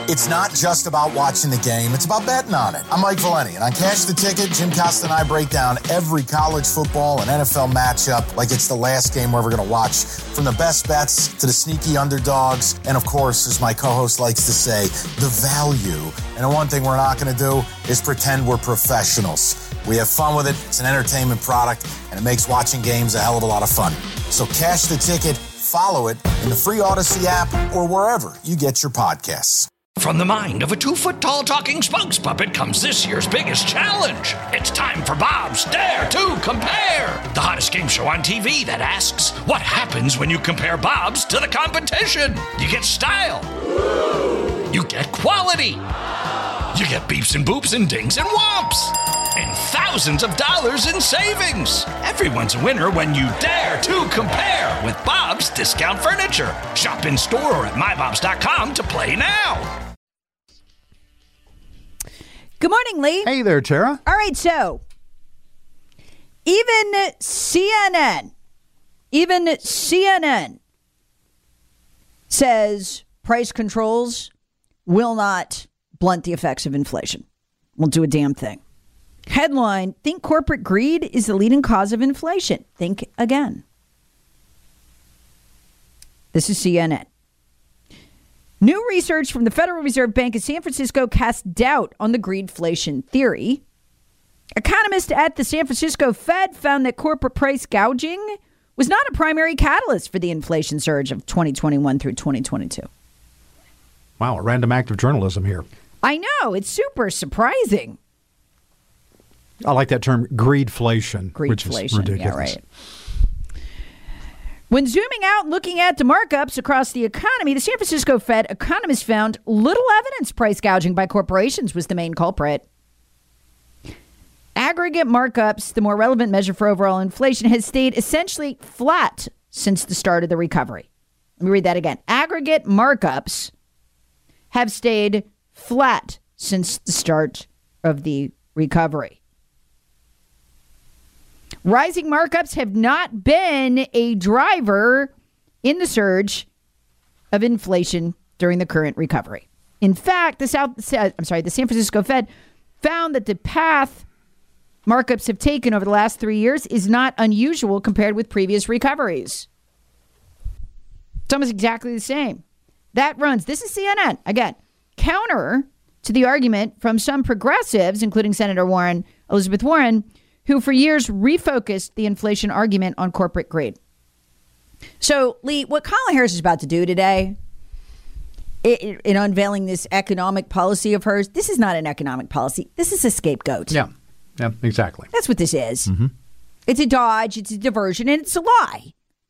It's not just about watching the game, it's about betting on it. I'm Mike Valeni, and on Cash the Ticket, Jim Costa and I break down every college football and NFL matchup like it's the last game we're ever going to watch. From the best bets to the sneaky underdogs, and of course, as my co-host likes to say, the value. And the one thing we're not going to do is pretend we're professionals. We have fun with it, it's an entertainment product, and it makes watching games a hell of a lot of fun. So Cash the Ticket, follow it in the free Odyssey app or wherever you get your podcasts. From the mind of a 2-foot-tall talking spokes puppet comes this year's biggest challenge. It's time for Bob's Dare to Compare, the hottest game show on TV that asks, what happens when you compare Bob's to the competition? You get style. You get quality. You get beeps and boops and dings and whomps. And thousands of dollars in savings. Everyone's a winner when you dare to compare with Bob's Discount Furniture. Shop in store or at mybobs.com to play now. Good morning, Lee. Hey there, Tara. All right, so even CNN says price controls will not blunt the effects of inflation. Won't do a damn thing. Headline, think corporate greed is the leading cause of inflation. Think again. This is CNN. New research from the Federal Reserve Bank of San Francisco casts doubt on the greedflation theory. Economists at the San Francisco Fed found that corporate price gouging was not a primary catalyst for the inflation surge of 2021 through 2022. Wow, a random act of journalism here. I know, it's super surprising. I like that term, greedflation, which is ridiculous. Yeah, right. When zooming out and looking at the markups across the economy, the San Francisco Fed economists found little evidence price gouging by corporations was the main culprit. Aggregate markups, the more relevant measure for overall inflation, has stayed essentially flat since the start of the recovery. Let me read that again. Aggregate markups have stayed flat since the start of the recovery. Rising markups have not been a driver in the surge of inflation during the current recovery. In fact, the San Francisco Fed found that the path markups have taken over the last 3 years is not unusual compared with previous recoveries. It's almost exactly the same. This is CNN, again, counter to the argument from some progressives, including Senator Elizabeth Warren, who for years refocused the inflation argument on corporate greed. So, Lee, what Kamala Harris is about to do today in unveiling this economic policy of hers, this is not an economic policy. This is a scapegoat. Yeah, exactly. That's what this is. Mm-hmm. It's a dodge, it's a diversion, and it's a lie.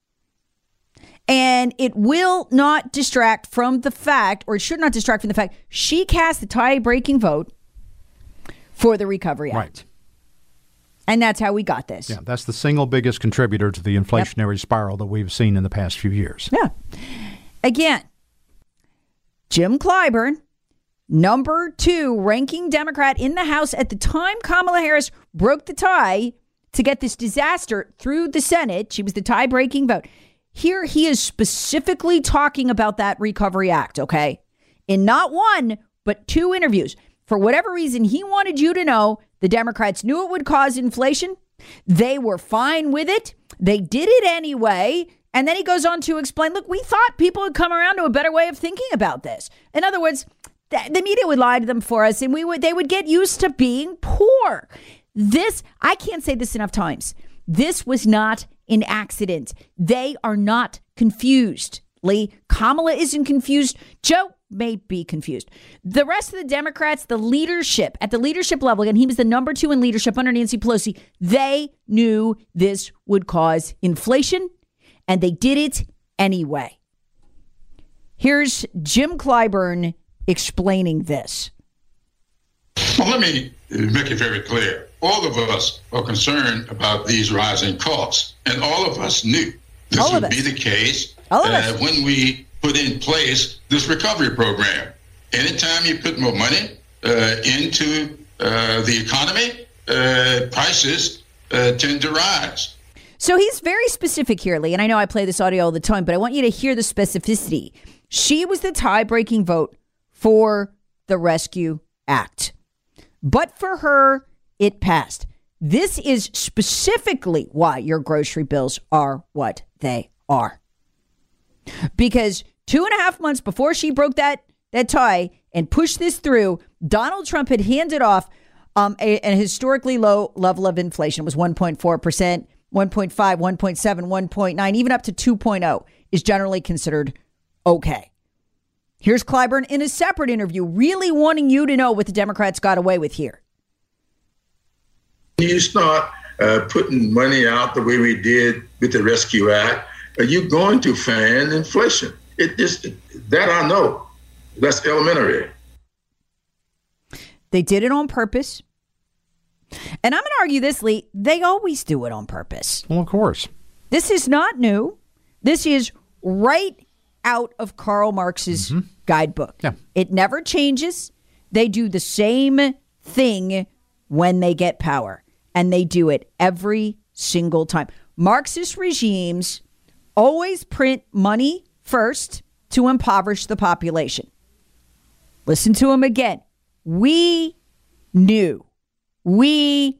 And it will not distract from the fact, or it should not distract from the fact, she cast the tie-breaking vote for the Recovery Act. Right. And that's how we got this. Yeah, that's the single biggest contributor to the inflationary spiral that we've seen in the past few years. Yeah. Again, Jim Clyburn, number 2 ranking Democrat in the House at the time Kamala Harris broke the tie to get this disaster through the Senate. She was the tie-breaking vote. Here he is specifically talking about that Recovery Act, okay? In not one, but 2 interviews. For whatever reason, he wanted you to know the Democrats knew it would cause inflation. They were fine with it. They did it anyway. And then he goes on to explain, look, we thought people would come around to a better way of thinking about this. In other words, the media would lie to them for us, and they would get used to being poor. I can't say this enough times. This was not an accident. They are not confused. Lee, Kamala isn't confused. Joe may be confused. The rest of the Democrats, the leadership, at the leadership level, again, he was the number 2 in leadership under Nancy Pelosi. They knew this would cause inflation, and they did it anyway. Here's Jim Clyburn explaining this. Well, let me make it very clear. All of us are concerned about these rising costs, and all of us knew this would be the case when we put in place this recovery program. Anytime you put more money into the economy, prices tend to rise. So he's very specific here, Lee, and I know I play this audio all the time, but I want you to hear the specificity. She was the tie-breaking vote for the Rescue Act. But for her, it passed. This is specifically why your grocery bills are what they are. Because 2.5 months before she broke that tie and pushed this through, Donald Trump had handed off a historically low level of inflation. It was 1.4%, 1.5, 1.7, 1.9, even up to 2.0 is generally considered okay. Here's Clyburn in a separate interview, really wanting you to know what the Democrats got away with here. You start putting money out the way we did with the Rescue Act, you're going to fan inflation. That I know. That's elementary. They did it on purpose. And I'm going to argue this, Lee. They always do it on purpose. Well, of course. This is not new. This is right out of Karl Marx's guidebook. Yeah. It never changes. They do the same thing when they get power. And they do it every single time. Marxist regimes always print money first to impoverish the population. Listen to him again. We knew. Well,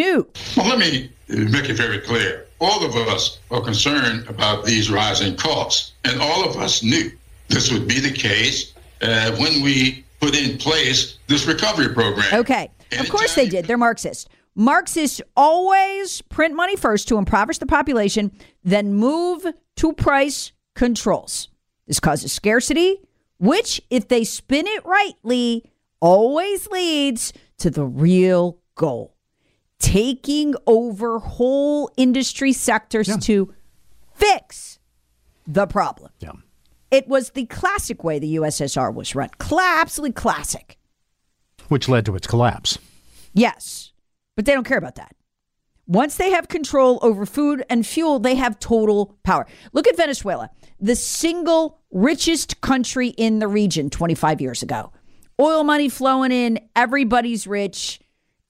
let me make it very clear. All of us are concerned about these rising costs, and all of us knew this would be the case when we put in place this recovery program. Okay. Of course they did. They're Marxist. Marxists always print money first to impoverish the population, then move to price controls. This causes scarcity, which, if they spin it rightly, always leads to the real goal. Taking over whole industry sectors to fix the problem. Yeah. It was the classic way the USSR was run. Absolutely classic. Which led to its collapse. Yes, but they don't care about that. Once they have control over food and fuel, they have total power. Look at Venezuela, the single richest country in the region 25 years ago. Oil money flowing in, everybody's rich.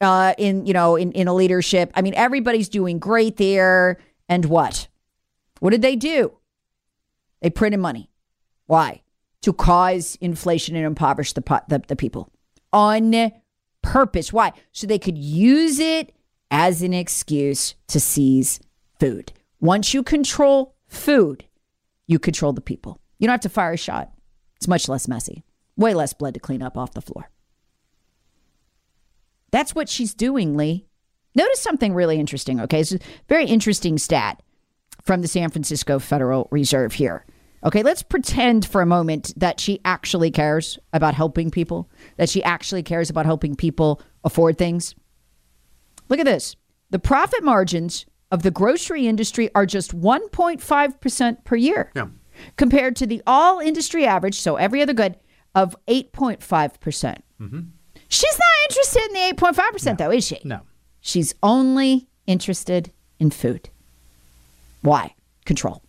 In a leadership. I mean, everybody's doing great there. And what? What did they do? They printed money. Why? To cause inflation and impoverish the people. On purpose. Why? So they could use it as an excuse to seize food. Once you control food, you control the people. You don't have to fire a shot. It's much less messy. Way less blood to clean up off the floor. That's what she's doing, Lee. Notice something really interesting, okay? It's a very interesting stat from the San Francisco Federal Reserve here. Okay, let's pretend for a moment that she actually cares about helping people, that she actually cares about helping people afford things. Look at this. The profit margins of the grocery industry are just 1.5% per year, compared to the all industry average, so every other good, of 8.5%. Mm-hmm. She's not interested in the 8.5%, though, is she? No. She's only interested in food. Why? Control.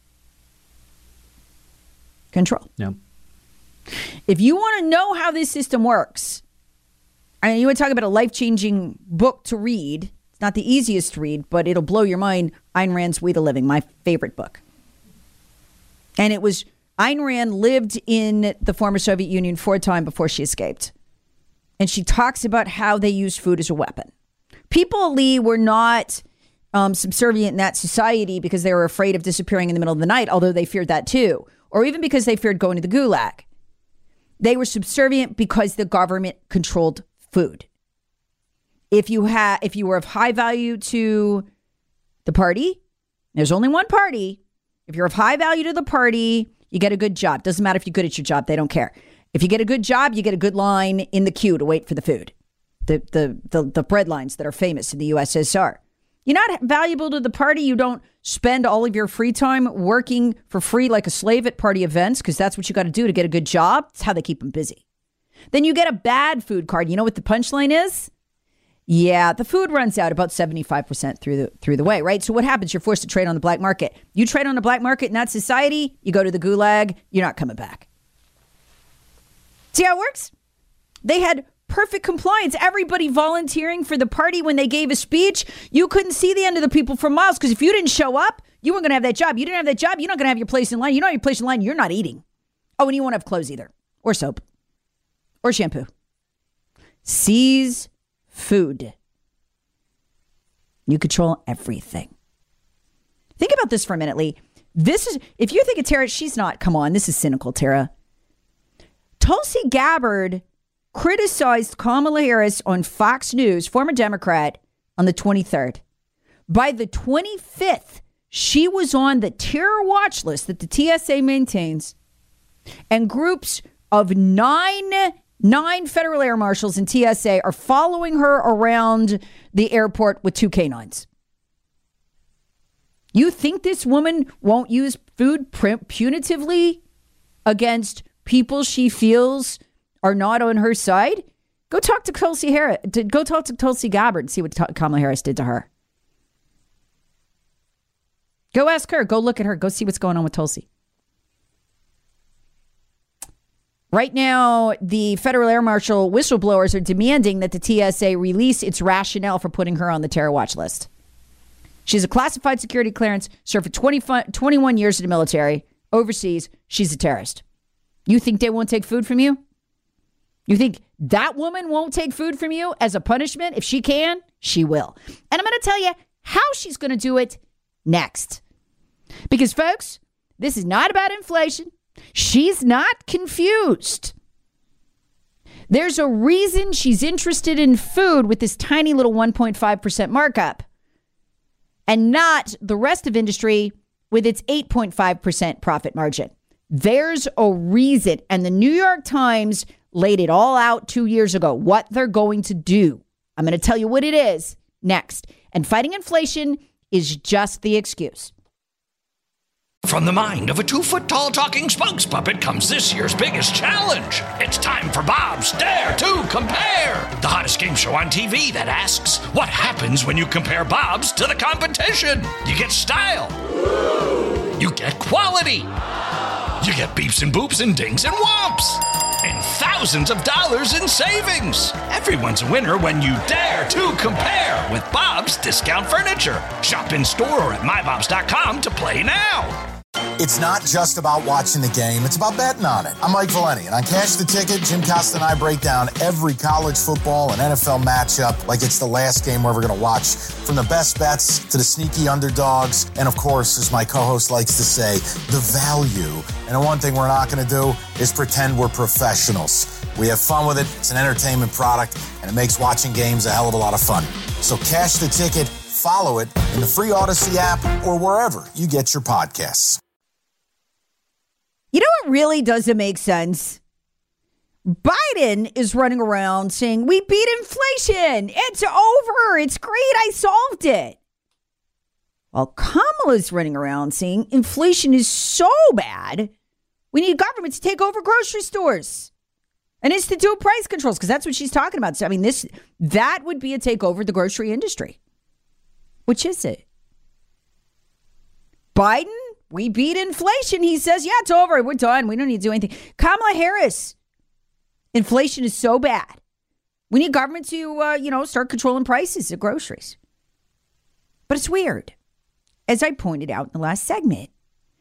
Yeah. If you want to know how this system works, I mean, you want to talk about a life-changing book to read. It's not the easiest to read, but it'll blow your mind. Ayn Rand's We the Living, my favorite book. And it was, Ayn Rand lived in the former Soviet Union for a time before she escaped. And she talks about how they use food as a weapon. People, Lee, were not subservient in that society because they were afraid of disappearing in the middle of the night, although they feared that too. Or even because they feared going to the gulag. They were subservient because the government controlled food. If you were of high value to the party, there's only one party. If you're of high value to the party, you get a good job. Doesn't matter if you're good at your job. They don't care. If you get a good job, you get a good line in the queue to wait for the food. The bread lines that are famous in the USSR. You're not valuable to the party. You don't spend all of your free time working for free like a slave at party events, because that's what you got to do to get a good job. It's how they keep them busy. Then you get a bad food card. You know what the punchline is? Yeah, the food runs out about 75% through the way, right? So what happens? You're forced to trade on the black market. You trade on the black market in that society, you go to the gulag, you're not coming back. See how it works? They had perfect compliance. Everybody volunteering for the party when they gave a speech. You couldn't see the end of the people for miles, because if you didn't show up, you weren't going to have that job. You didn't have that job, you're not going to have your place in line. You don't have your place in line, you're not eating. Oh, and you won't have clothes either. Or soap. or shampoo. Seize food. You control everything. Think about this for a minute, Lee. This is, if you think of Tara, she's not, come on, this is cynical, Tara. Tulsi Gabbard criticized Kamala Harris on Fox News, former Democrat, on the 23rd. By the 25th, she was on the terror watch list that the TSA maintains, and groups of nine federal air marshals and TSA are following her around the airport with 2 canines. You think this woman won't use food punitively against people she feels are not on her side? Go talk to Tulsi Harris. Go talk to Tulsi Gabbard and see what Kamala Harris did to her. Go ask her. Go look at her. Go see what's going on with Tulsi. Right now, the federal air marshal whistleblowers are demanding that the TSA release its rationale for putting her on the terror watch list. She has a classified security clearance, served for 21 years in the military. Overseas, she's a terrorist. You think they won't take food from you? You think that woman won't take food from you as a punishment? If she can, she will. And I'm going to tell you how she's going to do it next. Because, folks, this is not about inflation. She's not confused. There's a reason she's interested in food with this tiny little 1.5% markup and not the rest of industry with its 8.5% profit margin. There's a reason. And the New York Times laid it all out 2 years ago, what they're going to do. I'm going to tell you what it is next. And fighting inflation is just the excuse. From the mind of a 2-foot-tall talking spokes puppet comes this year's biggest challenge. It's time for Bob's Dare to Compare, the hottest game show on TV that asks, what happens when you compare Bob's to the competition? You get style. You get quality. You get beeps and boops and dings and whomps. And thousands of dollars in savings. Everyone's a winner when you dare to compare with Bob's Discount Furniture. Shop in store or at mybobs.com to play now. It's not just about watching the game, it's about betting on it. I'm Mike Valeni, and on Cash the Ticket, Jim Costa and I break down every college football and NFL matchup like it's the last game we're ever going to watch. From the best bets to the sneaky underdogs, and of course, as my co-host likes to say, the value. And the one thing we're not going to do is pretend we're professionals. We have fun with it, it's an entertainment product, and it makes watching games a hell of a lot of fun. So Cash the Ticket, follow it in the free Odyssey app or wherever you get your podcasts. You know what really doesn't make sense? Biden is running around saying, we beat inflation. It's over. It's great. I solved it. While Kamala's running around saying inflation is so bad, we need government to take over grocery stores and institute price controls, because that's what she's talking about. So, I mean, that would be a takeover of the grocery industry. Which is it? Biden? We beat inflation. He says, yeah, it's over. We're done. We don't need to do anything. Kamala Harris, inflation is so bad. We need government to, start controlling prices of groceries. But it's weird. As I pointed out in the last segment,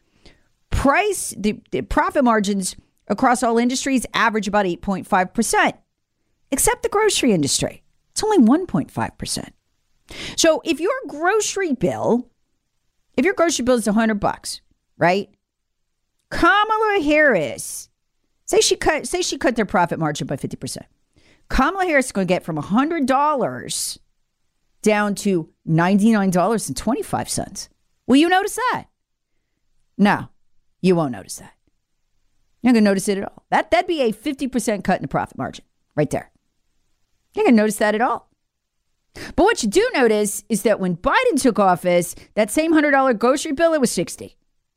the profit margins across all industries average about 8.5%, except the grocery industry. It's only 1.5%. So if your grocery bill is $100, right? Kamala Harris, say she cut their profit margin by 50%. Kamala Harris is going to get from $100 down to $99.25. Will you notice that? No, you won't notice that. You're not going to notice it at all. That'd be a 50% cut in the profit margin right there. You're not going to notice that at all. But what you do notice is that when Biden took office, that same $100 grocery bill, it was $60.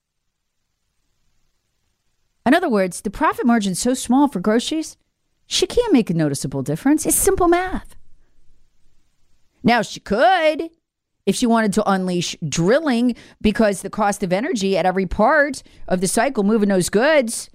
In other words, the profit margin is so small for groceries, she can't make a noticeable difference. It's simple math. Now, she could, if she wanted to unleash drilling, because the cost of energy at every part of the cycle moving those goods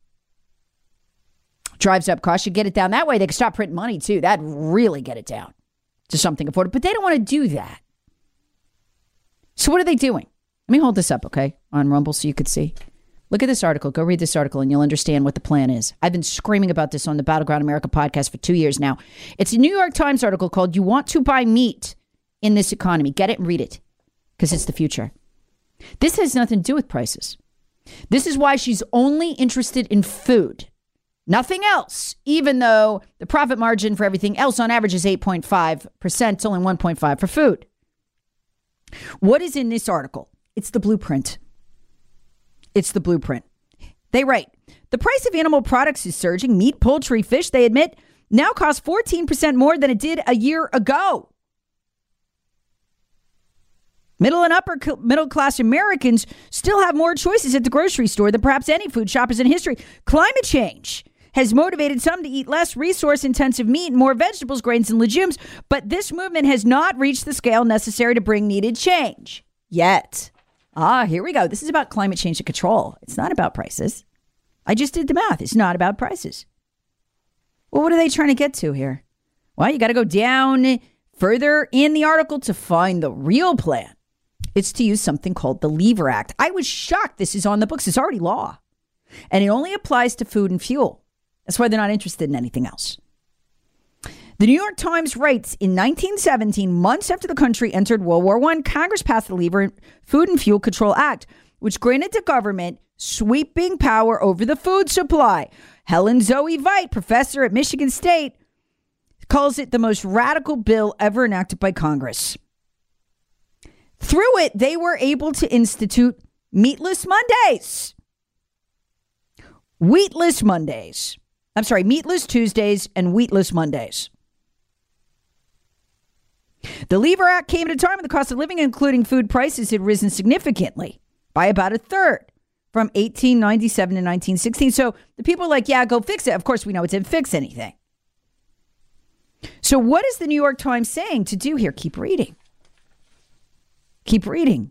drives up costs. You get it down that way. They could stop printing money, too. That'd really get it down to something affordable. But they don't want to do that. So what are they doing? Let me hold this up, okay, on Rumble so you could see. Look at this article. Go read this article and you'll understand what the plan is. I've been screaming about this on the Battleground America podcast for 2 years now. It's a New York Times article called "You Want to Buy Meat in This Economy." Get it and read it because it's the future. This has nothing to do with prices. This is why she's only interested in food. Nothing else, even though the profit margin for everything else on average is 8.5%. It's only 1.5% for food. What is in this article? It's the blueprint. It's the blueprint. They write, the price of animal products is surging. Meat, poultry, fish, they admit, now cost 14% more than it did a year ago. Middle and upper middle class Americans still have more choices at the grocery store than perhaps any food shoppers in history. Climate change has motivated some to eat less resource-intensive meat and more vegetables, grains, and legumes, but this movement has not reached the scale necessary to bring needed change yet. Here we go. This is about climate change and control. It's not about prices. I just did the math. It's not about prices. Well, what are they trying to get to here? Well, you got to go down further in the article to find the real plan. It's to use something called the Lever Act. I was shocked this is on the books. It's already law. And it only applies to food and fuel. That's why they're not interested in anything else. The New York Times writes, in 1917, months after the country entered World War I, Congress passed the Lever Food and Fuel Control Act, which granted the government sweeping power over the food supply. Helen Zoe Veit, professor at Michigan State, calls it the most radical bill ever enacted by Congress. Through it, they were able to institute meatless Mondays. Meatless Tuesdays and wheatless Mondays. The Lever Act came at a time when the cost of living, including food prices, had risen significantly by about a third from 1897 to 1916. So the people are like, yeah, go fix it. Of course, we know it didn't fix anything. So what is the New York Times saying to do here? Keep reading. Keep reading.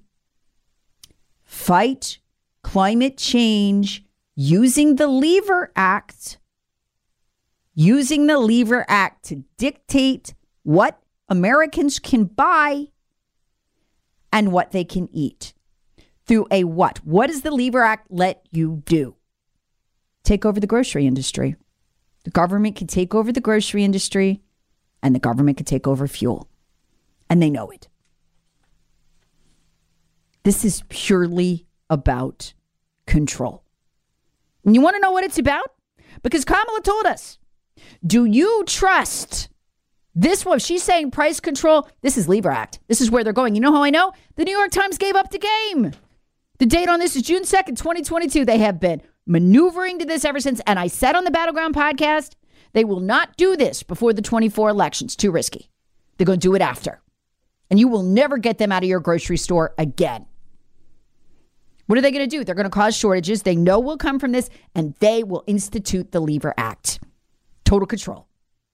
Fight climate change using the Lever Act. Using the Lever Act to dictate what Americans can buy and what they can eat. Through a what? What does the Lever Act let you do? Take over the grocery industry. The government can take over the grocery industry and the government can take over fuel. And they know it. This is purely about control. And you want to know what it's about? Because Kamala told us. Do you trust this one? She's saying price control. This is Lever Act. This is where they're going. You know how I know? The New York Times gave up the game. The date on this is June 2nd, 2022. They have been maneuvering to this ever since. And I said on the Battleground podcast, they will not do this before the 24 elections. Too risky. They're going to do it after. And you will never get them out of your grocery store again. What are they going to do? They're going to cause shortages. They know will come from this, and they will institute the Lever Act. Total control.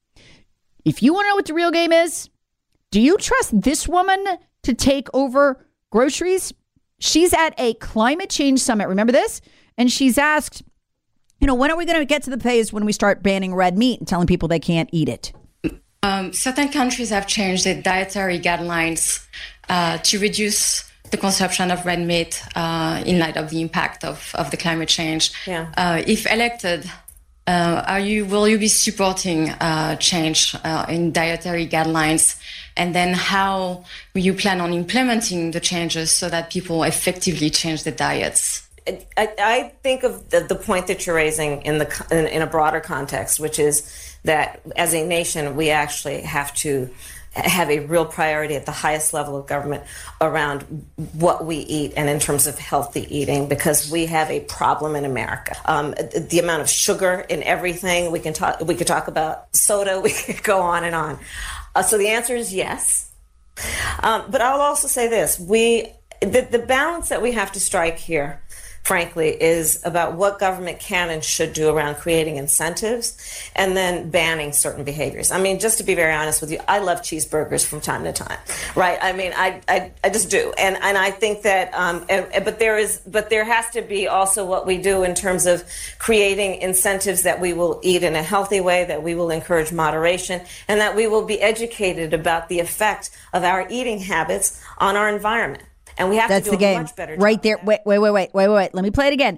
If you want to know what the real game is, do you trust this woman to take over groceries? She's at a climate change summit. Remember this? And she's asked, when are we going to get to the phase when we start banning red meat and telling people they can't eat it? Certain countries have changed their dietary guidelines to reduce the consumption of red meat in light of the impact of the climate change. Yeah. If elected, will you be supporting change in dietary guidelines? And then how will you plan on implementing the changes so that people effectively change their diets? I think of the point that you're raising in a broader context, which is that as a nation, we actually have to have a real priority at the highest level of government around what we eat and in terms of healthy eating, because we have a problem in America. The amount of sugar in everything, we could talk about soda, we could go on and on. So the answer is yes. But I'll also say this, the balance that we have to strike here, frankly, is about what government can and should do around creating incentives and then banning certain behaviors. I mean, just to be very honest with you, I love cheeseburgers from time to time, right? I mean, I just do. And I think that, but there has to be also what we do in terms of creating incentives that we will eat in a healthy way, that we will encourage moderation, and that we will be educated about the effect of our eating habits on our environment. And we have to do a much better job. Right there. Wait. Let me play it again.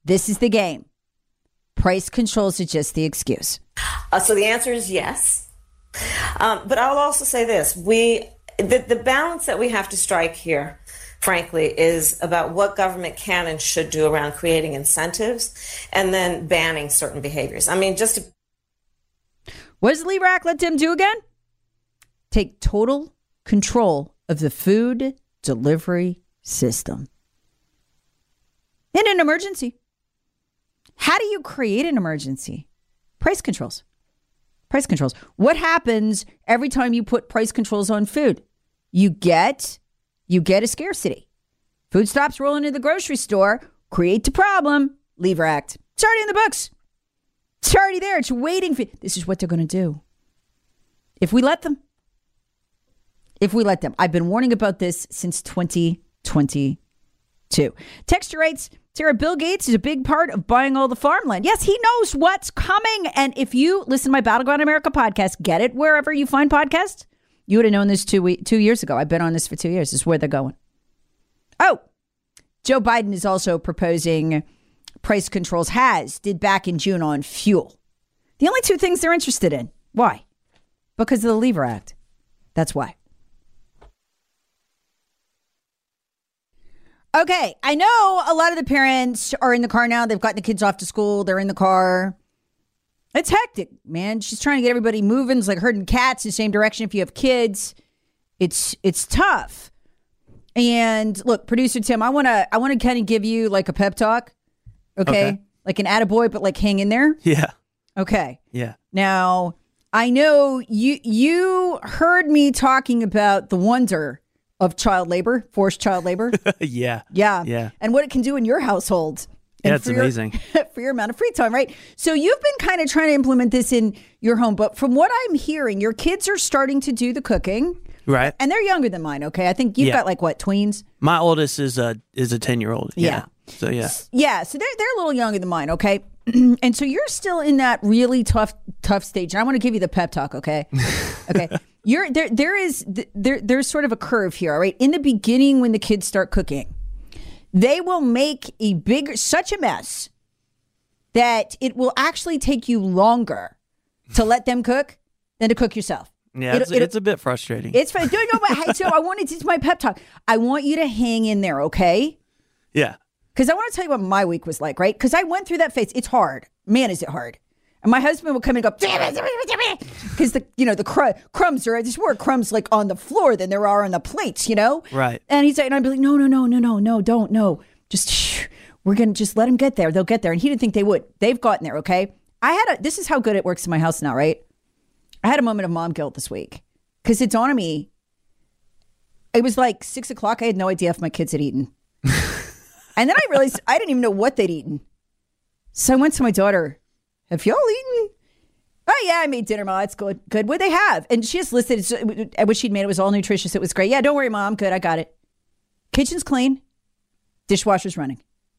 This is the game. Price controls are just the excuse. So the answer is yes. But I'll also say this. The balance that we have to strike here, frankly, is about what government can and should do around creating incentives and then banning certain behaviors. I mean, what does Lever Act let them do again? Take total control of the food delivery system. In an emergency. How do you create an emergency? Price controls. Price controls. What happens every time you put price controls on food? You get a scarcity. Food stops rolling into the grocery store, create the problem, Lever Act. It's already in the books. It's already there. It's waiting for you. This is what they're going to do. If we let them. I've been warning about this since 2022. Texture writes, Sarah, Bill Gates is a big part of buying all the farmland. Yes, he knows what's coming. And if you listen to my Battleground America podcast, get it wherever you find podcasts. You would have known this 2 years ago. I've been on this for 2 years. This is where they're going. Oh, Joe Biden is also proposing price controls, did back in June on fuel. The only two things they're interested in. Why? Because of the Lever Act. That's why. Okay, I know a lot of the parents are in the car now. They've gotten the kids off to school. They're in the car. It's hectic, man. She's trying to get everybody moving. It's like herding cats in the same direction if you have kids. It's tough. And look, producer Tim, I want to kind of give you like a pep talk. Okay? Like an attaboy, but like hang in there. Yeah. Okay. Yeah. Now, I know you heard me talking about the wonder of child labor, forced child labor. Yeah. And what it can do in your household. Yeah, it's amazing. For your amount of free time, right? So you've been kind of trying to implement this in your home, but from what I'm hearing, your kids are starting to do the cooking. Right. And they're younger than mine, okay? I think you've got like what, tweens? My oldest is a 10-year-old. Yeah. So yeah. Yeah, so they're a little younger than mine, okay? And so you're still in that really tough stage. And I want to give you the pep talk, okay? Okay. There's sort of a curve here, all right? In the beginning, when the kids start cooking, they will make such a mess that it will actually take you longer to let them cook than to cook yourself. Yeah, it's a bit frustrating. It's fine. So I wanted to, it's my pep talk. I want you to hang in there, okay? Yeah. Because I want to tell you what my week was like, right? Because I went through that phase. It's hard. Man, is it hard. And my husband would come in and go, damn it. Because the crumbs are, there's more crumbs like on the floor than there are on the plates, you know? Right. And he's like, and I'd be like, no, don't. Just, we're going to just let them get there. They'll get there. And he didn't think they would. They've gotten there, okay? This is how good it works in my house now, right? I had a moment of mom guilt this week. Because it dawned on me, it was like 6 o'clock. I had no idea if my kids had eaten. And then I realized I didn't even know what they'd eaten. So I went to my daughter, have y'all eaten? Oh, yeah, I made dinner, Ma. It's good. Good. What'd they have? And she just listed what she'd made. It was all nutritious. It was great. Yeah, don't worry, Mom. Good. I got it. Kitchen's clean. Dishwasher's running.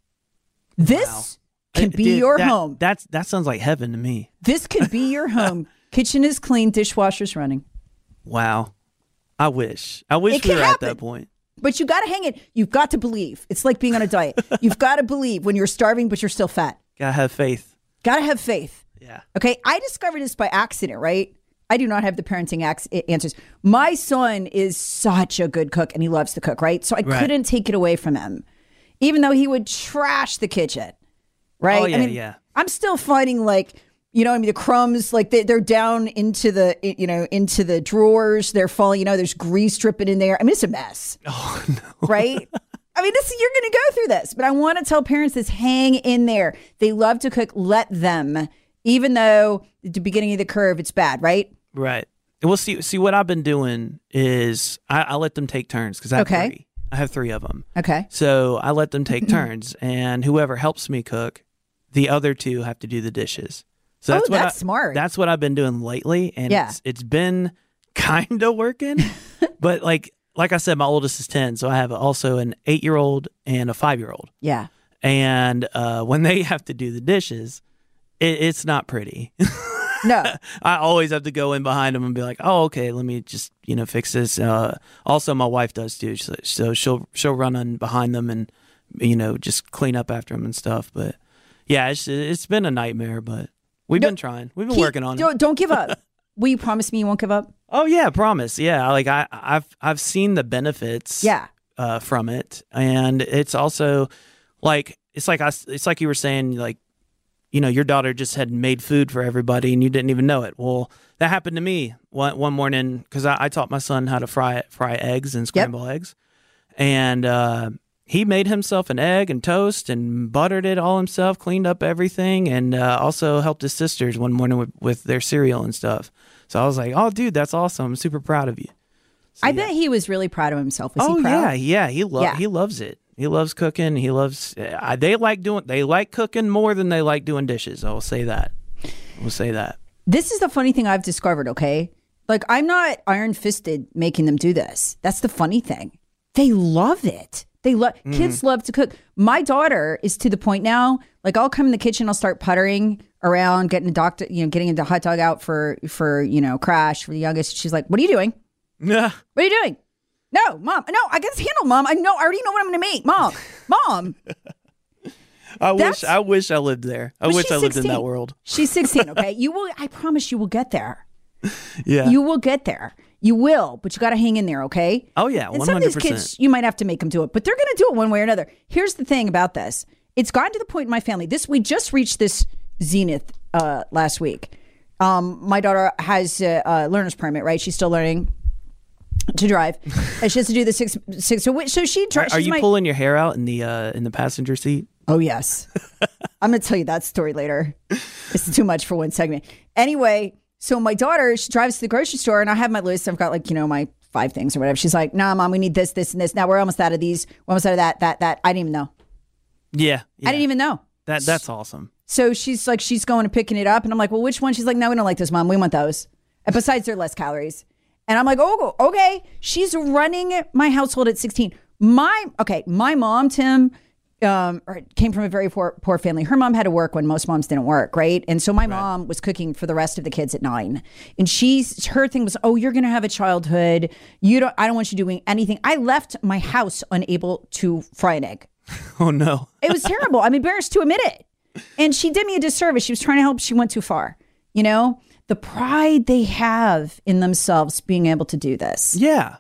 This can be your home. That sounds like heaven to me. This could be your home. Kitchen is clean. Dishwasher's running. Wow. I wish we were at that point. But you got to hang it. You've got to believe. It's like being on a diet. You've got to believe when you're starving, but you're still fat. Got to have faith. Got to have faith. Yeah. Okay. I discovered this by accident, right? I do not have the parenting answers. My son is such a good cook and he loves to cook, right? So I couldn't take it away from him, even though he would trash the kitchen, right? Oh, yeah, yeah. I'm still finding the crumbs, like they're down into the drawers. They're falling, there's grease dripping in there. I mean, it's a mess. Oh, no. Right? I mean, you're going to go through this, but I want to tell parents this, hang in there. They love to cook. Let them, even though at the beginning of the curve, it's bad, right? Right. Well, see what I've been doing is I let them take turns because I have three. I have three of them. Okay. So I let them take turns, and whoever helps me cook, the other two have to do the dishes. So that's smart. That's what I've been doing lately, and it's been kind of working. But like I said, my oldest is 10, so I have also an 8-year-old and a 5-year-old. Yeah. And when they have to do the dishes, it's not pretty. No. I always have to go in behind them and be like, oh, okay, let me just, fix this. Also, my wife does too. So she'll run on behind them and, just clean up after them and stuff. But Yeah, it's been a nightmare, but we've been trying. We've been working on it. Don't give up. Will you promise me you won't give up? Oh yeah, promise. Yeah, like I've seen the benefits. Yeah. From it, and it's also like it's like you were saying, like, you know, your daughter just had made food for everybody and you didn't even know it. Well, that happened to me one morning because I taught my son how to fry eggs and scramble eggs, and he made himself an egg and toast and buttered it all himself, cleaned up everything, and also helped his sisters one morning with their cereal and stuff. So I was like, oh, dude, that's awesome. I'm super proud of you. So, I bet he was really proud of himself. Was he proud? Yeah. He loves it. He loves cooking. He loves. They like cooking more than they like doing dishes. I will say that. This is the funny thing I've discovered. Okay, like I'm not iron fisted making them do this. That's the funny thing. They love it. Kids love to cook. My daughter is to the point now. Like I'll come in the kitchen, I'll start puttering around, getting a hot dog out for Crash, for the youngest. She's like, "What are you doing? Yeah. What are you doing?" No, Mom. No, I got this handle, Mom. I already know what I'm going to make. Mom. I wish I lived there. I wish I lived in that world. She's 16, okay? I promise you will get there. Yeah. You will get there. You will, but you got to hang in there, okay? Oh, yeah, 100%. And some of these kids, you might have to make them do it, but they're going to do it one way or another. Here's the thing about this. It's gotten to the point in my family. We just reached this zenith last week. My daughter has a learner's permit, right? She's still learning to drive. And she has to do the six. So she drives. Are you pulling your hair out in the passenger seat? Oh yes. I'm going to tell you that story later. It's too much for one segment. Anyway, so my daughter, she drives to the grocery store, and I have my list. I've got my 5 things or whatever. She's like, "Nah, Mom, we need this, this, and this. Now we're almost out of these. We're almost out of that. I didn't even know. Yeah. I didn't even know. That's awesome. So she's like, she's going and picking it up, and I'm like, "Well, which one?" She's like, "No, we don't like those, Mom. We want those. And besides, they're less calories." And I'm like, "Oh, okay." She's running my household at 16. My mom, Tim, came from a very poor family. Her mom had to work when most moms didn't work, right? And so my mom was cooking for the rest of the kids at 9. And her thing was, "Oh, you're going to have a childhood. I don't want you doing anything." I left my house unable to fry an egg. Oh no. It was terrible. I'm embarrassed to admit it. And she did me a disservice. She was trying to help. She went too far, The pride they have in themselves being able to do this. Yeah.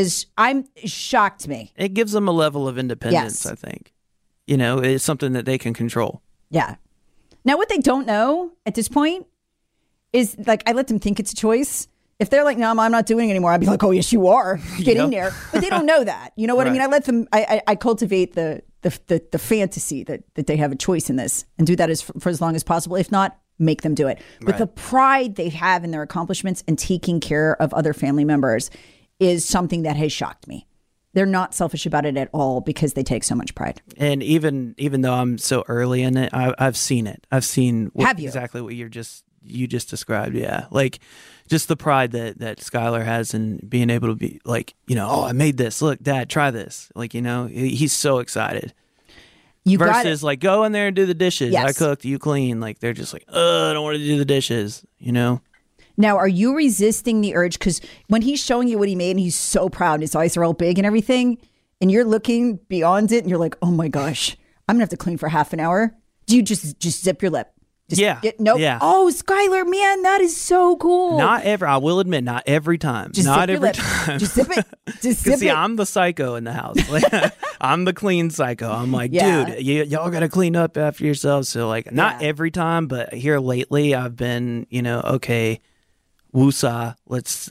Shocked me. It gives them a level of independence, I think. It's something that they can control. Yeah. Now, what they don't know at this point is, like, I let them think it's a choice. If they're like, "No, Mom, I'm not doing it anymore," I'd be like, "Oh, yes, you are. Get in there." But they don't know that. You know what I mean? I let them, I cultivate the fantasy that they have a choice in this and do that for as long as possible. If not, make them do it. But the pride they have in their accomplishments and taking care of other family members is something that has shocked me. They're not selfish about it at all because they take so much pride. And even though I'm so early in it, I've seen it. I've seen exactly what you just described. Yeah, like just the pride that Skylar has in being able to be like, "Oh, I made this. Look, Dad, try this." Like, he's so excited. Versus like, "Go in there and do the dishes. Yes. I cooked, you clean." Like they're just like, "I don't want to do the dishes." Now, are you resisting the urge? Because when he's showing you what he made and he's so proud, and his eyes are all big and everything, and you're looking beyond it and you're like, "Oh my gosh, I'm gonna have to clean for half an hour." Do you just zip your lip? Nope. Yeah. Oh, Skylar, man, that is so cool. I will admit, not every time. Not every time. Just zip it. Just zip it. I'm the psycho in the house. I'm the clean psycho. I'm like, dude, y'all got to clean up after yourselves. So like, not every time, but here lately I've been, okay, woosah. Let's,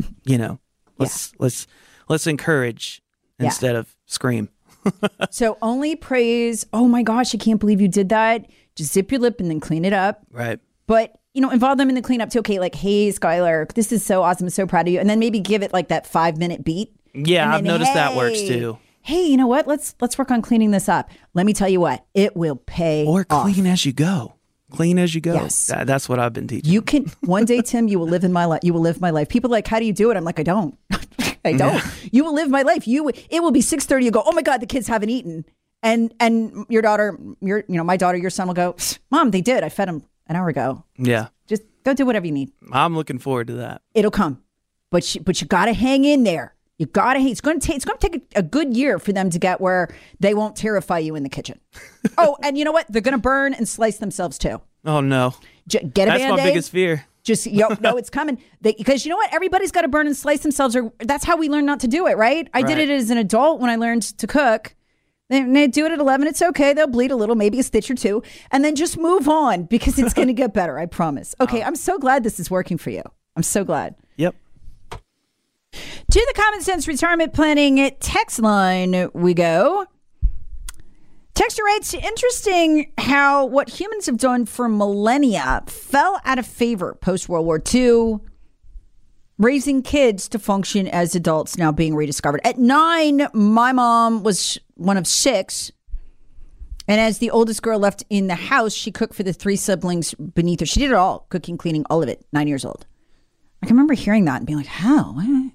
let's encourage instead of scream. So only praise. Oh my gosh, I can't believe you did that. Just zip your lip and then clean it up. Right. But, involve them in the cleanup too. Okay, like, "Hey, Skylar, this is so awesome. I'm so proud of you." And then maybe give it like that 5-minute beat. Yeah, I've noticed that works too. Hey, you know what? Let's work on cleaning this up. Let me tell you what, it will pay off. Or clean as you go. Clean as you go. Yes. That's what I've been teaching. You can, one day, Tim, you will live in my life. You will live my life. People are like, "How do you do it?" I'm like, "I don't. I don't." Yeah. You will live my life. It will be 6:30. You go, "Oh my God, the kids haven't eaten." And your daughter, my daughter, your son will go, "Mom, they did. I fed them an hour ago." Yeah. Just go do whatever you need. I'm looking forward to that. It'll come. But you got to hang in there. You gotta hate. It's going to take a good year for them to get where they won't terrify you in the kitchen. Oh, and you know what? They're going to burn and slice themselves too. Oh no! Get a That's Band-Aid. my biggest fear. Just no, it's coming. Because you know what? Everybody's got to burn and slice themselves, or that's how we learn not to do it, right? I did it as an adult when I learned to cook. They do it at 11. It's okay. They'll bleed a little, maybe a stitch or two, and then just move on because it's going to get better. I promise. Okay, I'm so glad this is working for you. I'm so glad. Yep. To the Common Sense Retirement Planning text line we go. Texter writes, interesting how what humans have done for millennia fell out of favor post-World War II. Raising kids to function as adults now being rediscovered. At 9, my mom was one of 6. And as the oldest girl left in the house, she cooked for the 3 siblings beneath her. She did it all, cooking, cleaning, all of it, 9 years old. I can remember hearing that and being like, how? What?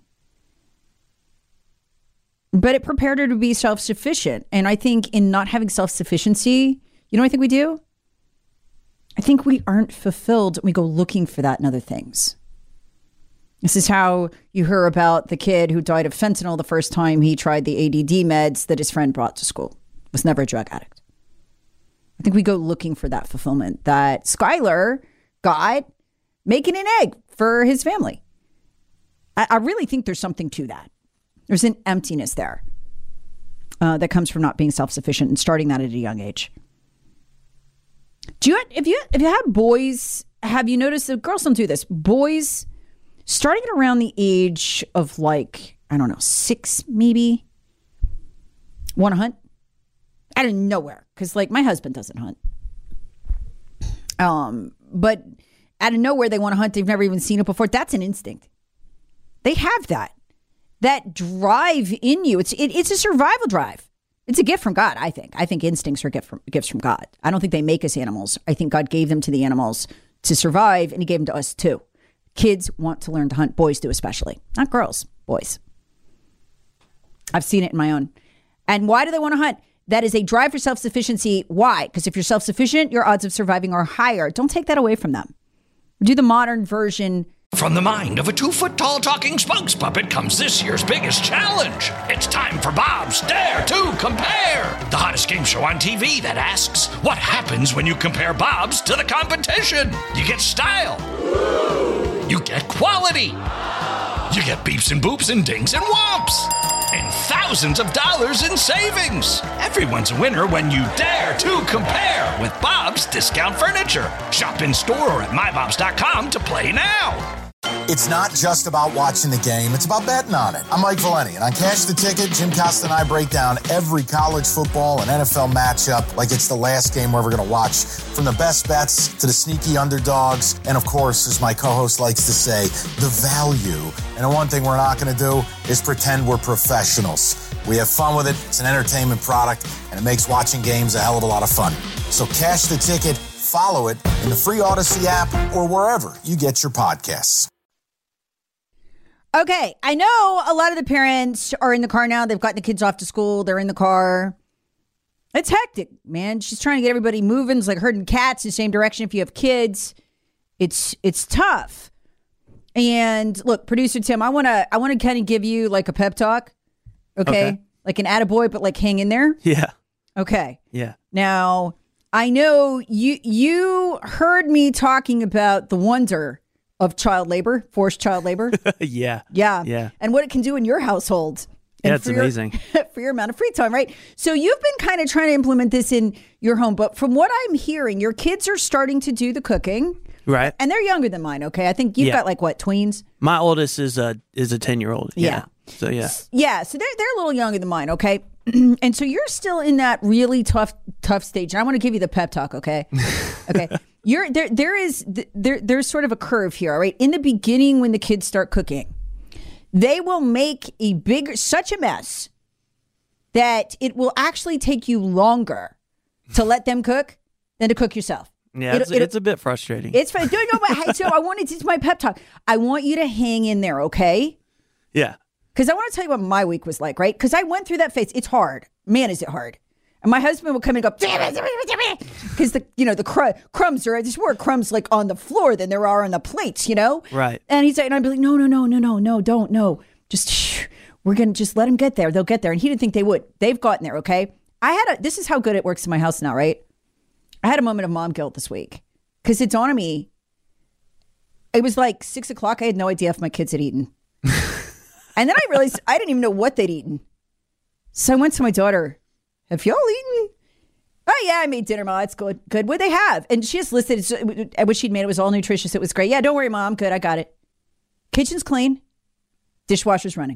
But it prepared her to be self-sufficient. And I think in not having self-sufficiency, you know what I think we do? I think we aren't fulfilled. We go looking for that in other things. This is how you hear about the kid who died of fentanyl the first time he tried the ADD meds that his friend brought to school. Was never a drug addict. I think we go looking for that fulfillment that Skylar got making an egg for his family. I really think there's something to that. There's an emptiness there that comes from not being self-sufficient and starting that at a young age. If you have boys, have you noticed that girls don't do this? Boys, starting at around the age of 6 maybe, want to hunt out of nowhere. Because my husband doesn't hunt. But out of nowhere they want to hunt. They've never even seen it before. That's an instinct. They have that drive in you. It's a survival drive. It's a gift from God, I think. I think instincts are gifts from God. I don't think they make us animals. I think God gave them to the animals to survive, and he gave them to us too. Kids want to learn to hunt. Boys do especially. Not girls, boys. I've seen it in my own. And why do they want to hunt? That is a drive for self-sufficiency. Why? Because if you're self-sufficient, your odds of surviving are higher. Don't take that away from them. Do the modern version. From the mind of a 2-foot-tall talking spokes puppet comes this year's biggest challenge. It's time for Bob's Dare to Compare, the hottest game show on TV that asks, what happens when you compare Bob's to the competition? You get style. You get quality. You get beeps and boops and dings and whomps. And thousands of dollars in savings. Everyone's a winner when you dare to compare with Bob's Discount Furniture. Shop in store or at mybobs.com to play now. It's not just about watching the game, it's about betting on it. I'm Mike Valeni, and on Cash the Ticket, Jim Costa and I break down every college football and NFL matchup like it's the last game we're ever going to watch, from the best bets to the sneaky underdogs, and of course, as my co-host likes to say, the value. And the one thing we're not going to do is pretend we're professionals. We have fun with it, it's an entertainment product, and it makes watching games a hell of a lot of fun. So Cash the Ticket, follow it in the free Odyssey app or wherever you get your podcasts. Okay, I know a lot of the parents are in the car now. They've gotten the kids off to school. They're in the car. It's hectic, man. She's trying to get everybody moving. It's like herding cats in the same direction. If you have kids, it's tough. And look, producer Tim, I want to kind of give you like a pep talk. Okay? Like an attaboy, but like hang in there. Yeah. Okay. Yeah. Now, I know you heard me talking about the wonder of child labor, forced child labor. Yeah. And what it can do in your household. Yeah, it's amazing. For your amount of free time, right? So you've been kind of trying to implement this in your home, but from what I'm hearing, your kids are starting to do the cooking. Right. And they're younger than mine, okay? I think you've got like what, tweens? My oldest is a 10-year-old. Yeah. So yeah. Yeah, so they're a little younger than mine, okay? And so you're still in that really tough stage. And I want to give you the pep talk, okay? Okay. There's sort of a curve here, all right? In the beginning, when the kids start cooking, they will make such a mess that it will actually take you longer to let them cook than to cook yourself. Yeah, it's a bit frustrating. It's fine. So it's my pep talk. I want you to hang in there, okay? Yeah. Because I want to tell you what my week was like, right? Because I went through that phase. It's hard. Man, is it hard. And my husband would come in and go, damn it. Because the crumbs are, there's more crumbs like on the floor than there are on the plates, you know? Right. And he's like, and I'd be like, no, don't, no. Just We're going to just let them get there. They'll get there. And he didn't think they would. They've gotten there, okay? This is how good it works in my house now, right? I had a moment of mom guilt this week because it dawned on me. It was like 6 o'clock. I had no idea if my kids had eaten. And then I realized I didn't even know what they'd eaten. So I went to my daughter. Have y'all eaten? Oh, yeah, I made dinner, Mom. It's good. Good. What'd they have? And she just listed what she'd made. It was all nutritious. It was great. Yeah, don't worry, Mom. Good. I got it. Kitchen's clean. Dishwasher's running.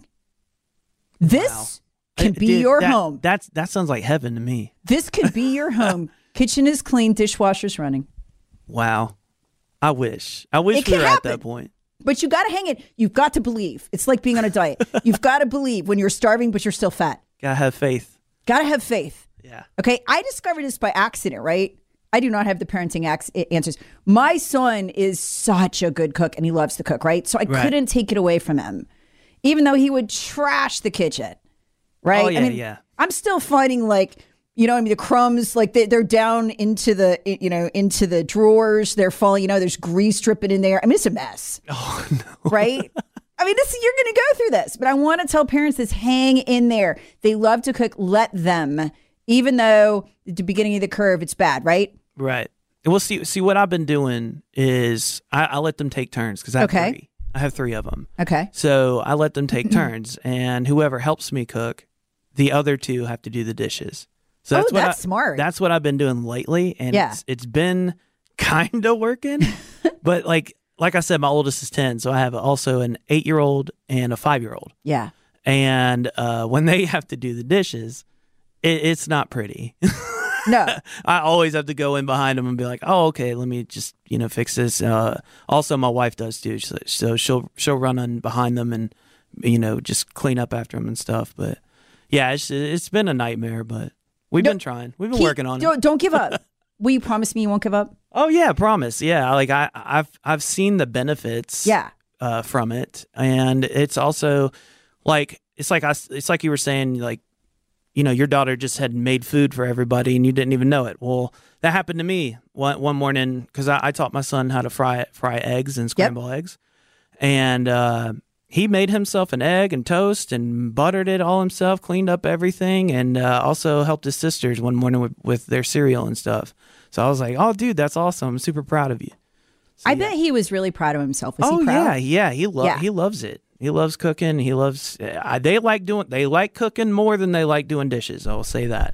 This can be your home. That sounds like heaven to me. This could be your home. Kitchen is clean. Dishwasher's running. Wow. I wish we were at that point. But you got to hang it. You've got to believe. It's like being on a diet. You've got to believe when you're starving, but you're still fat. Got to have faith. Got to have faith. Yeah. Okay. I discovered this by accident, right? I do not have the parenting answers. My son is such a good cook and he loves to cook, right? So I couldn't take it away from him, even though he would trash the kitchen, right? Oh, yeah, yeah. I'm still finding the crumbs, like they're down into the drawers. They're falling, there's grease dripping in there. I mean, it's a mess. Oh, no. Right? I mean, you're going to go through this, but I want to tell parents this: hang in there. They love to cook. Let them, even though at the beginning of the curve, it's bad, right? Right. Well, see, what I've been doing is I let them take turns because I have three. I have 3 of them. Okay. So I let them take turns, and whoever helps me cook, the other 2 have to do the dishes. So that's smart. That's what I've been doing lately, and it's been kind of working. But like I said, my oldest is 10, so I have also an 8-year-old and a 5-year-old. Yeah. And when they have to do the dishes, it's not pretty. No. I always have to go in behind them and be like, oh, okay, let me just, fix this. Also, my wife does too. So she'll run on behind them and, just clean up after them and stuff. But yeah, it's been a nightmare, but we've been trying. We've been working on it. Don't give up. Will you promise me you won't give up? Oh yeah, promise. Yeah. Like I've seen the benefits from it. And it's also it's like you were saying, like, your daughter just had made food for everybody and you didn't even know it. Well, that happened to me one morning because I taught my son how to fry eggs and scramble eggs. And he made himself an egg and toast and buttered it all himself, cleaned up everything, and also helped his sisters one morning with their cereal and stuff. So I was like, oh, dude, that's awesome. I'm super proud of you. So, I bet he was really proud of himself. Was he proud? Yeah. He loves it. He loves cooking. He loves. They like cooking more than they like doing dishes. I'll say that.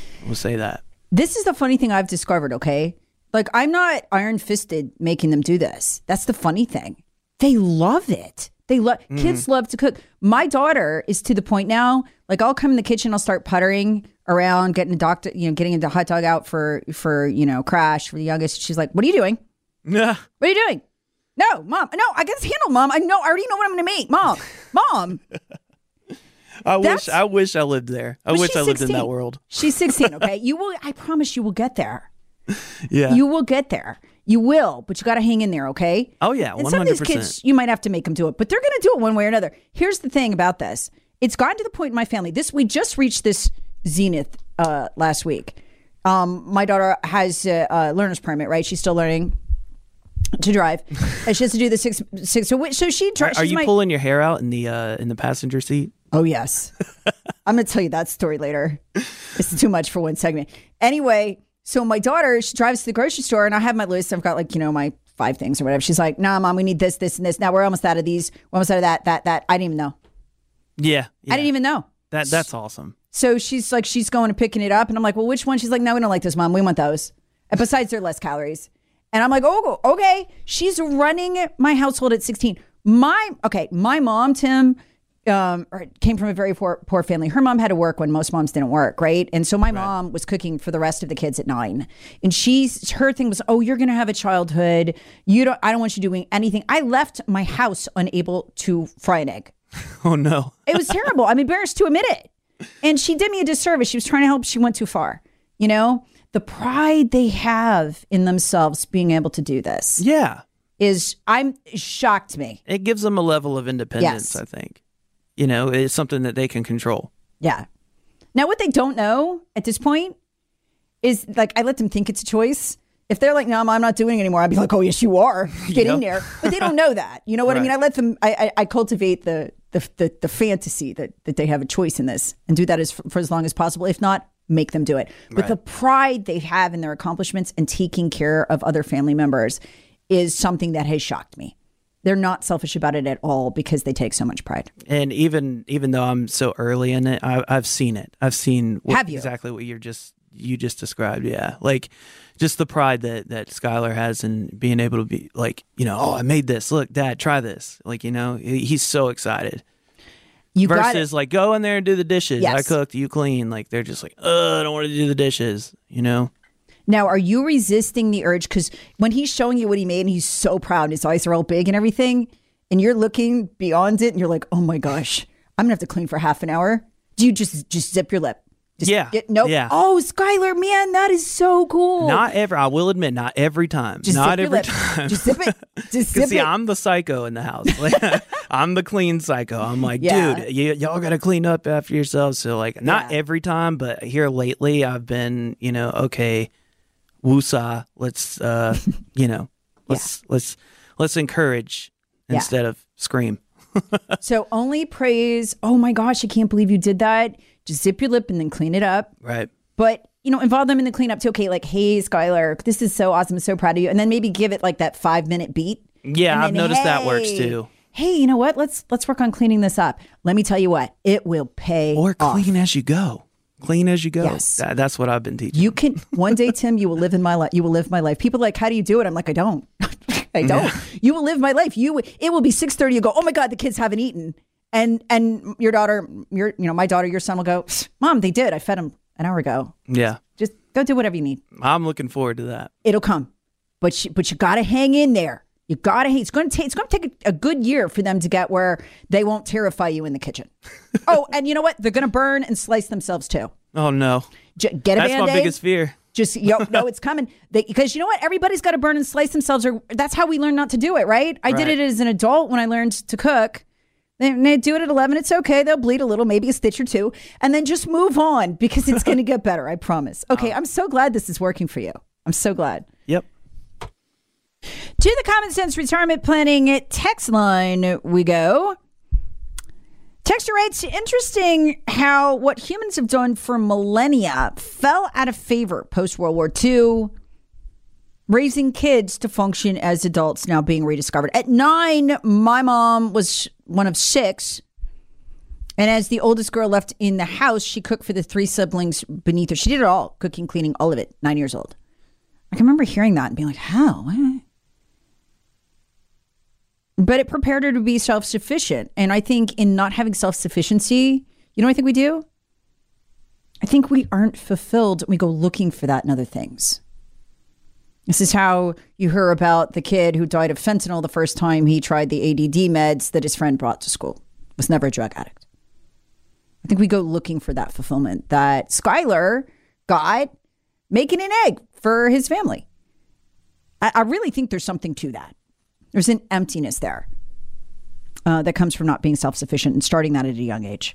This is the funny thing I've discovered. Okay, like I'm not iron fisted making them do this. That's the funny thing. They love it. Kids love to cook. My daughter is to the point now. Like I'll come in the kitchen. I'll start puttering around, getting the hot dog out for Crash for the youngest. She's like, "What are you doing? Yeah. What are you doing?" No, Mom. No, I got this handle, Mom. I already know what I'm going to make, Mom. I wish I lived there. I wish I lived in that world. She's 16. Okay, you will. I promise you will get there. Yeah, you will get there. You will, but you got to hang in there. Okay. Oh yeah, 100%. And some of these kids, you might have to make them do it, but they're going to do it one way or another. Here's the thing about this: it's gotten to the point in my family. We just reached this zenith last week. My daughter has a learner's permit. Right, she's still learning to drive, and she has to do the six. So she drives. Are you pulling your hair out in the passenger seat? Oh yes, I'm going to tell you that story later. It's too much for one segment. Anyway, so my daughter, she drives to the grocery store, and I have my list. I've got my 5 things or whatever. She's like, "Nah, Mom, we need this, this, and this. Now we're almost out of these. We're almost out of that. I didn't even know. Yeah. I didn't even know. That's awesome. So she's going and picking it up, and I'm like, "Well, which one?" She's like, "No, we don't like those, Mom. We want those. And besides, they're less calories." And I'm like, "Oh, okay." She's running my household at 16. My mom, Tim, came from a very poor family. Her mom had to work when most moms didn't work, right? And so my mom was cooking for the rest of the kids at 9. And her thing was, "Oh, you're going to have a childhood. I don't want you doing anything." I left my house unable to fry an egg. Oh no. It was terrible. I'm embarrassed to admit it. And she did me a disservice. She was trying to help. She went too far. The pride they have in themselves being able to do this. Yeah. Shocked me. It gives them a level of independence, I think. It's something that they can control. Yeah. Now, what they don't know at this point is, I let them think it's a choice. If they're like, "No, Mom, I'm not doing it anymore," I'd be like, "Oh, yes, you are. Get in there." But they don't know that. You know what I mean? I let them, I cultivate the the fantasy that they have a choice in this and do that for as long as possible. If not, make them do it. But the pride they have in their accomplishments and taking care of other family members is something that has shocked me. They're not selfish about it at all because they take so much pride. And even though I'm so early in it, I've seen it. I've seen exactly what you just described. Yeah, like just the pride that Skylar has in being able to be like, oh, I made this. Look, Dad, try this. Like, he's so excited. Versus like, go in there and do the dishes. Yes. I cooked, you clean. Like they're just like, I don't want to do the dishes. Now, are you resisting the urge? Because when he's showing you what he made and he's so proud and his eyes are all big and everything, and you're looking beyond it and you're like, oh my gosh, I'm going to have to clean for half an hour. Do you just zip your lip? Nope. Yeah. Oh, Skylar, man, that is so cool. I will admit, not every time. Not every time. Just zip it. Just zip it. I'm the psycho in the house. I'm the clean psycho. I'm like, dude, y'all got to clean up after yourselves. So like, not every time, but here lately I've been, okay, woosah. Let's, let's encourage instead of scream. So only praise. Oh my gosh, I can't believe you did that. Just zip your lip and then clean it up. Right. But, involve them in the cleanup too. Okay, like, hey, Skylar, this is so awesome. I'm so proud of you. And then maybe give it like that 5-minute beat. Yeah, I've noticed that works too. Hey, you know what? Let's work on cleaning this up. Let me tell you what, it will pay off. Or clean as you go. Clean as you go. Yes. That's what I've been teaching. You can, one day, Tim, you will live in my life. You will live my life. People are like, how do you do it? I'm like, I don't. I don't. Yeah. You will live my life. It will be 6:30. You go, oh my God, the kids haven't eaten. And your daughter, my daughter, your son will go, Mom, they did. I fed them an hour ago. Yeah. Just go do whatever you need. I'm looking forward to that. It'll come. But you got to hang in there. You got to. It's going to take a good year for them to get where they won't terrify you in the kitchen. Oh, and you know what? They're going to burn and slice themselves too. Oh no. Get a Band-Aid. That's my biggest fear. Just, no, it's coming. Because you know what? Everybody's got to burn and slice themselves. Or that's how we learn not to do it, right? I did it as an adult when I learned to cook. They do it at 11. It's okay. They'll bleed a little, maybe a stitch or two, and then just move on because it's going to get better. I promise. Okay. I'm so glad this is working for you. I'm so glad. Yep. To the Common Sense Retirement Planning text line we go. Texter writes, interesting how what humans have done for millennia fell out of favor post-World War II. Raising kids to function as adults now being rediscovered. At 9, my mom was one of 6. And as the oldest girl left in the house, she cooked for the 3 siblings beneath her. She did it all, cooking, cleaning, all of it, 9 years old. I can remember hearing that and being like, how? What? But it prepared her to be self-sufficient. And I think in not having self-sufficiency, you know what I think we do? I think we aren't fulfilled. We go looking for that in other things. This is how you hear about the kid who died of fentanyl the first time he tried the ADD meds that his friend brought to school. Was never a drug addict. I think we go looking for that fulfillment that Skylar got making an egg for his family. I really think there's something to that. There's an emptiness there that comes from not being self-sufficient and starting that at a young age.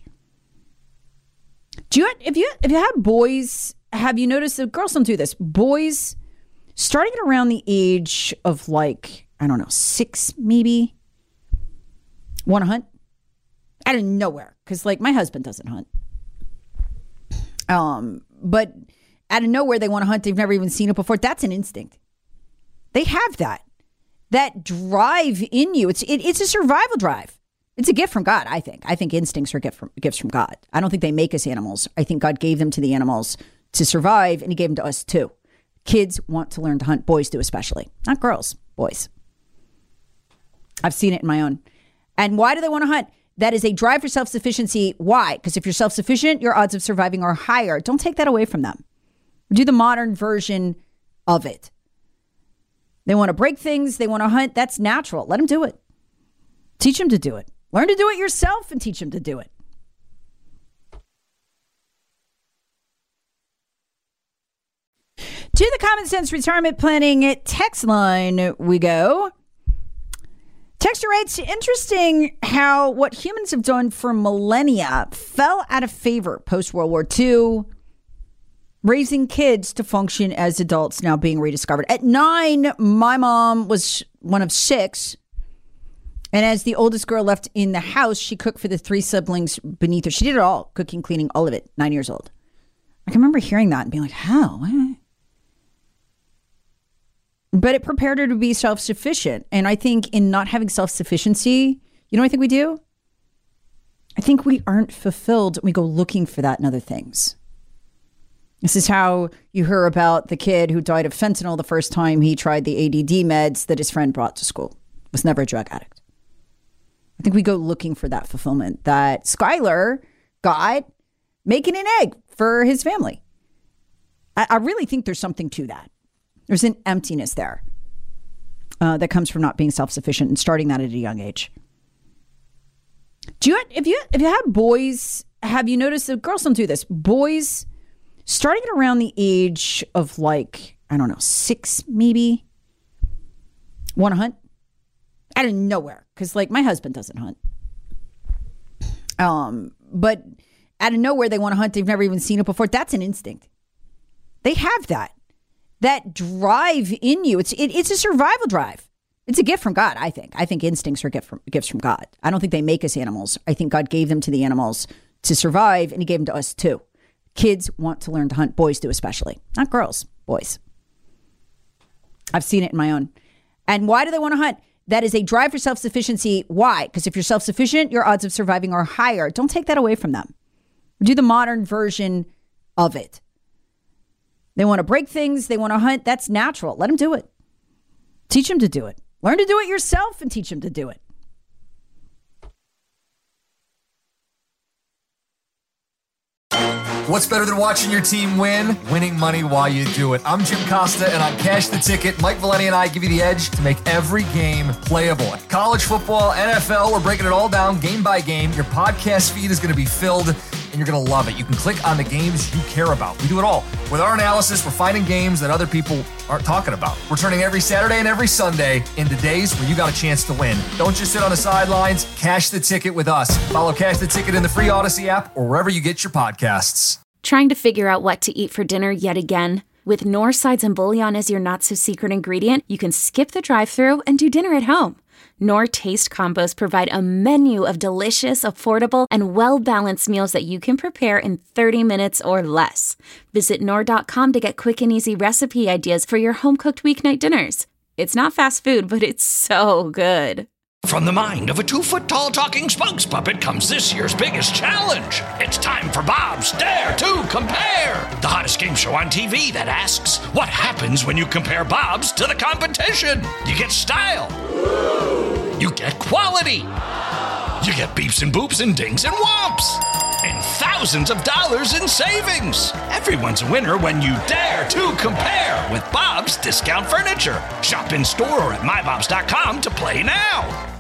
If you have boys, have you noticed that girls don't do this? Boys, starting at around the age of 6 maybe, want to hunt out of nowhere. Because my husband doesn't hunt. But out of nowhere they want to hunt. They've never even seen it before. That's an instinct. They have that drive in you. It's a survival drive. It's a gift from God, I think. I think instincts are gifts from God. I don't think they make us animals. I think God gave them to the animals to survive, and he gave them to us too. Kids want to learn to hunt. Boys do especially. Not girls, boys. I've seen it in my own. And why do they want to hunt? That is a drive for self-sufficiency. Why? Because if you're self-sufficient, your odds of surviving are higher. Don't take that away from them. Do the modern version of it. They want to break things. They want to hunt. That's natural. Let them do it. Teach them to do it. Learn to do it yourself and teach them to do it. To the Common Sense Retirement Planning text line we go. Texter writes, interesting how what humans have done for millennia fell out of favor post-World War II. Raising kids to function as adults now being rediscovered. At 9, my mom was one of 6. And as the oldest girl left in the house, she cooked for the 3 siblings beneath her. She did it all, cooking, cleaning, all of it, 9 years old. I can remember hearing that and being like, how? What? But it prepared her to be self-sufficient. And I think in not having self-sufficiency, you know what I think we do? I think we aren't fulfilled. We go looking for that in other things. This is how you hear about the kid who died of fentanyl the first time he tried the ADD meds that his friend brought to school. Was never a drug addict. I think we go looking for that fulfillment that Skylar got making an egg for his family. I really think there's something to that. There's an emptiness there that comes from not being self-sufficient and starting that at a young age. If you have boys, have you noticed that girls don't do this? Boys, starting at around the age of 6 maybe, want to hunt out of nowhere. Because my husband doesn't hunt. But out of nowhere they want to hunt. They've never even seen it before. That's an instinct. They have that drive in you. It's a survival drive. It's a gift from God, I think. I think instincts are gifts from God. I don't think they make us animals. I think God gave them to the animals to survive, and he gave them to us too. Kids want to learn to hunt. Boys do especially. Not girls, boys. I've seen it in my own. And why do they want to hunt? That is a drive for self-sufficiency. Why? Because if you're self-sufficient, your odds of surviving are higher. Don't take that away from them. Do the modern version of it. They want to break things. They want to hunt. That's natural. Let them do it. Teach them to do it. Learn to do it yourself and teach them to do it. What's better than watching your team win? Winning money while you do it. I'm Jim Costa, and on Cash the Ticket, Mike Valeni and I give you the edge to make every game playable. College football, NFL, we're breaking it all down game by game. Your podcast feed is going to be filled, and you're going to love it. You can click on the games you care about. We do it all. With our analysis, we're finding games that other people aren't talking about. We're turning every Saturday and every Sunday into days where you got a chance to win. Don't just sit on the sidelines. Cash the Ticket with us. Follow Cash the Ticket in the free Odyssey app or wherever you get your podcasts. Trying to figure out what to eat for dinner yet again? With Knorr sides and bouillon as your not-so-secret ingredient, you can skip the drive-thru and do dinner at home. Knorr Taste Combos provide a menu of delicious, affordable, and well-balanced meals that you can prepare in 30 minutes or less. Visit Knorr.com to get quick and easy recipe ideas for your home-cooked weeknight dinners. It's not fast food, but it's so good. From the mind of a 2-foot-tall talking spokes puppet comes this year's biggest challenge. It's time for Bob's Dare to Compare, the hottest game show on TV that asks, what happens when you compare Bob's to the competition? You get style. You get quality. You get beeps and boops and dings and whomps. And thousands of dollars in savings. Everyone's a winner when you dare to compare with Bob's Discount Furniture. Shop in store or at mybobs.com to play now.